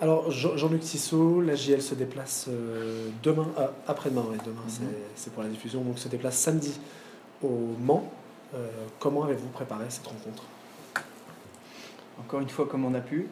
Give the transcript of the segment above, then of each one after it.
Alors Jean-Luc Tissot, la JL se déplace demain, après-demain, ouais, demain c'est pour la diffusion, donc se déplace samedi au Mans. Comment avez-vous préparé cette rencontre? Encore une fois, comme on a pu.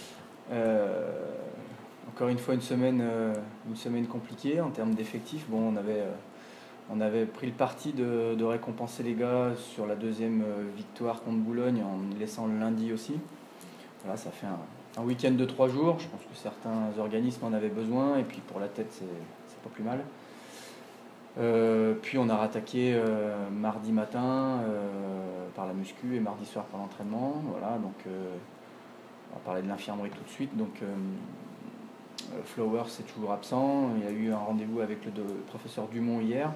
Encore une fois, une semaine compliquée en termes d'effectifs. Bon, on avait pris le parti de récompenser les gars sur la deuxième victoire contre Boulogne en laissant le lundi aussi. Voilà, ça fait un week-end de 3 jours. Je pense que certains organismes en avaient besoin et puis pour la tête, c'est pas plus mal. Puis on a rattaqué mardi matin par la muscu et mardi soir par l'entraînement. Voilà, donc on va parler de l'infirmerie tout de suite. Donc Flowers est toujours absent. Il y a eu un rendez-vous avec le professeur Dumont hier.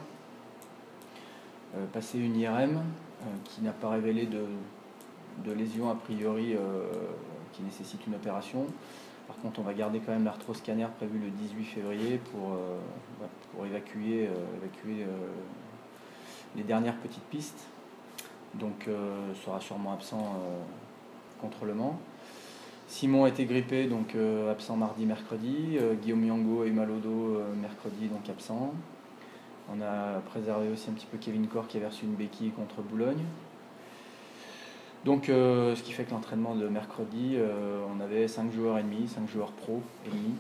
Passé une IRM qui n'a pas révélé de lésion a priori qui nécessite une opération. Par contre, on va garder quand même l'arthroscanner prévu le 18 février pour évacuer les dernières petites pistes. Donc, sera sûrement absent contre Le Mans. Simon a été grippé, donc absent mardi, mercredi. Guillaume Yango et Malodo mercredi, donc absent. On a préservé aussi un petit peu Kevin Corr qui avait reçu une béquille contre Boulogne. Donc, ce qui fait que l'entraînement de mercredi, on avait 5 joueurs et demi, 5 joueurs pro et demi.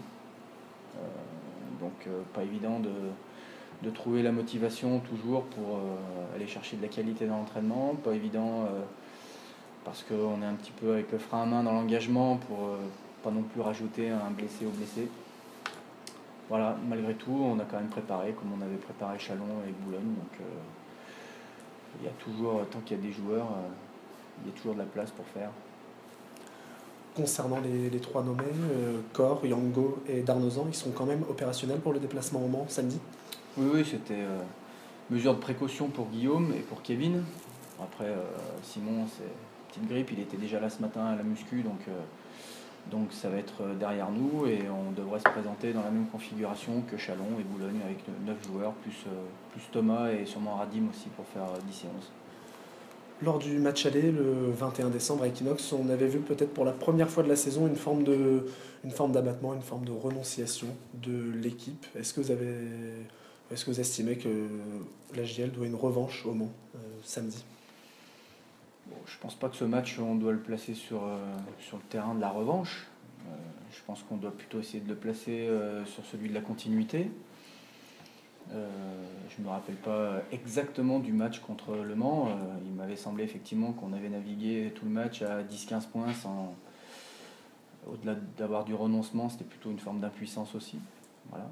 Donc, pas évident de trouver la motivation toujours pour aller chercher de la qualité dans l'entraînement. Pas évident parce qu'on est un petit peu avec le frein à main dans l'engagement pour pas non plus rajouter un blessé au blessé. Voilà, malgré tout, on a quand même préparé comme on avait préparé Chalon et Boulogne. Donc, il y a toujours, tant qu'il y a des joueurs, il y a toujours de la place pour faire. Concernant les trois nommés, Corr, Yango et Darnozan, ils sont quand même opérationnels pour le déplacement au Mans samedi? Oui, c'était mesure de précaution pour Guillaume et pour Kevin. Après, Simon, c'est petite grippe, il était déjà là ce matin à la muscu, donc ça va être derrière nous et on devrait se présenter dans la même configuration que Chalon et Boulogne avec 9 joueurs, plus Thomas et sûrement Radim aussi pour faire 10 et 11. Lors du match aller, le 21 décembre à Equinox, on avait vu peut-être pour la première fois de la saison une forme d'abattement, une forme de renonciation de l'équipe. Est-ce que vous estimez que la JL doit une revanche au Mans samedi? Bon, je ne pense pas que ce match, on doit le placer sur le terrain de la revanche. Je pense qu'on doit plutôt essayer de le placer sur celui de la continuité. Je ne me rappelle pas exactement du match contre Le Mans. Il m'avait semblé effectivement qu'on avait navigué tout le match à 10-15 points au-delà d'avoir du renoncement, c'était plutôt une forme d'impuissance aussi. Voilà.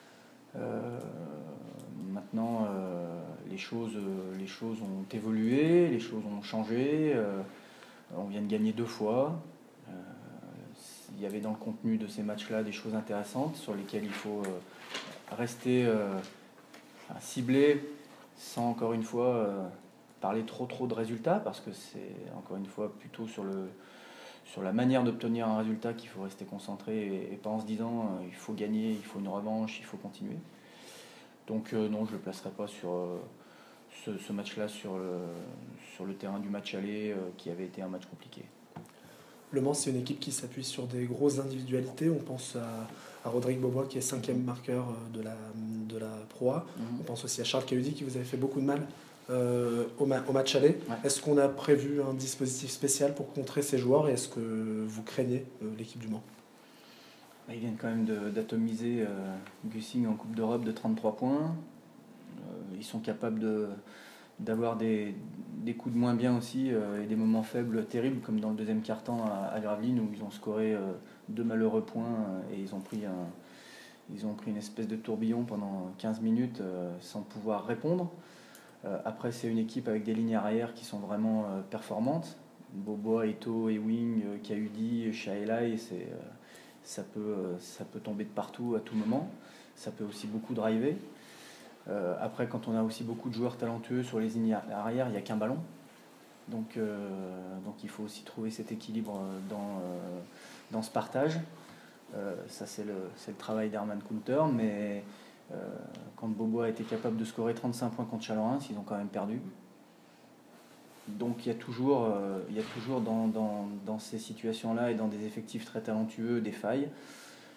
Maintenant, les choses ont évolué, les choses ont changé. On vient de gagner 2 fois. Il y avait dans le contenu de ces matchs-là des choses intéressantes sur lesquelles il faut rester ciblé sans encore une fois parler trop de résultats, parce que c'est encore une fois plutôt sur la manière d'obtenir un résultat qu'il faut rester concentré et pas en se disant il faut gagner, il faut une revanche, il faut continuer. Donc non, je ne le placerai pas sur ce match-là sur le terrain du match aller qui avait été un match compliqué. Le Mans, c'est une équipe qui s'appuie sur des grosses individualités. On pense à Rodrigue Bobois qui est 5e marqueur de la Pro A. On pense aussi à Charles Cahudi qui vous avait fait beaucoup de mal au match aller. Ouais. Est-ce qu'on a prévu un dispositif spécial pour contrer ces joueurs et est-ce que vous craignez l'équipe du Mans? Ils viennent quand même d'atomiser Gussing en Coupe d'Europe de 33 points. Ils sont capables d'avoir des coups de moins bien aussi et des moments faibles terribles, comme dans le deuxième quart-temps à Gravelines où ils ont scoré 2 malheureux points et ils ont pris une espèce de tourbillon pendant 15 minutes sans pouvoir répondre. Après, c'est une équipe avec des lignes arrière qui sont vraiment performantes. Bobois, Eto'o, Ewing, Cahudi, Shaelai, ça peut tomber de partout à tout moment. Ça peut aussi beaucoup driver. Après, quand on a aussi beaucoup de joueurs talentueux sur les lignes arrière, il n'y a qu'un ballon. Donc il faut aussi trouver cet équilibre dans ce partage. Ça, c'est le travail d'Herman Kunter. Mais quand Bobois a été capable de scorer 35 points contre Chalon-Reims, ils ont quand même perdu. Donc il y a toujours dans ces situations-là et dans des effectifs très talentueux des failles.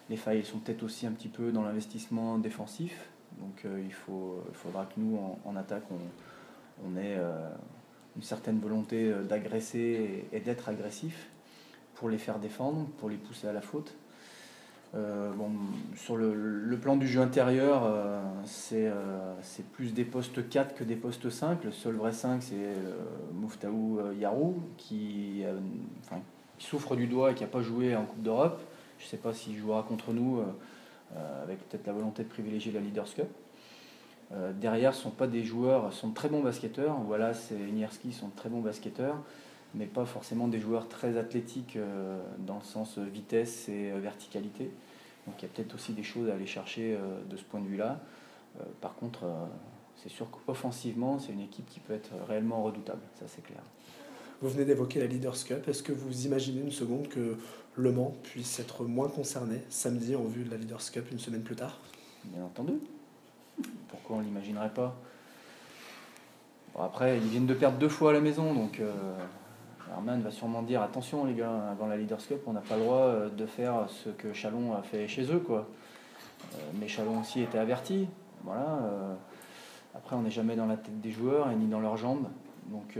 Les failles sont peut-être aussi un petit peu dans l'investissement défensif. Donc il faudra que nous, en attaque, on ait une certaine volonté d'agresser et d'être agressif pour les faire défendre, pour les pousser à la faute. Sur le plan du jeu intérieur, c'est plus des postes 4 que des postes 5. Le seul vrai 5, c'est Muftaou Yarou, qui souffre du doigt et qui n'a pas joué en Coupe d'Europe. Je ne sais pas s'il jouera contre nous, avec peut-être la volonté de privilégier la Leaders Cup. Derrière, ce ne sont pas des joueurs, sont de très bons basketteurs. Voilà, c'est Nierski, sont de très bons basketteurs, mais pas forcément des joueurs très athlétiques dans le sens vitesse et verticalité. Donc il y a peut-être aussi des choses à aller chercher de ce point de vue-là. Par contre, c'est sûr qu'offensivement, c'est une équipe qui peut être réellement redoutable, ça c'est clair. Vous venez d'évoquer la Leaders Cup. Est-ce que vous imaginez une seconde que Le Mans puisse être moins concerné samedi en vue de la Leaders Cup une semaine plus tard? Bien entendu. Pourquoi on ne l'imaginerait pas? Bon, après, ils viennent de perdre 2 fois à la maison, donc Herman va sûrement dire attention les gars, avant la Leaders Cup, on n'a pas le droit de faire ce que Chalon a fait chez eux, quoi. Mais Chalon aussi était averti. Voilà. Après, on n'est jamais dans la tête des joueurs et ni dans leurs jambes. Donc,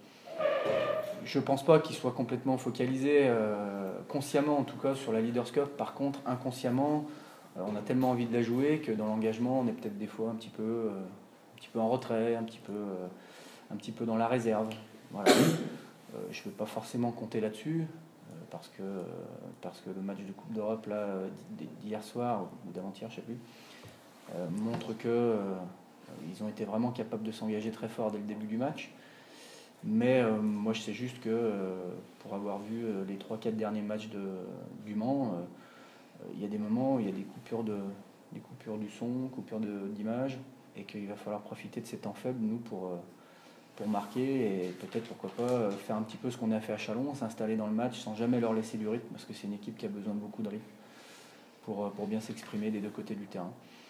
je ne pense pas qu'ils soient complètement focalisés, consciemment en tout cas, sur la Leaders Cup. Par contre, inconsciemment, on a tellement envie de la jouer que dans l'engagement, on est peut-être des fois un petit peu en retrait, un petit peu dans la réserve. Voilà. Je ne veux pas forcément compter là-dessus, parce que le match de Coupe d'Europe là, d'hier soir, ou d'avant-hier, je ne sais plus, montre qu'ils ont été vraiment capables de s'engager très fort dès le début du match. Mais moi je sais juste que pour avoir vu les 3-4 derniers matchs du Mans, il y a des moments où il y a des coupures du son, coupures d'image, et qu'il va falloir profiter de ces temps faibles, nous, pour marquer, et peut-être, pourquoi pas, faire un petit peu ce qu'on a fait à Chalon, s'installer dans le match sans jamais leur laisser du rythme, parce que c'est une équipe qui a besoin de beaucoup de rythme pour bien s'exprimer des deux côtés du terrain.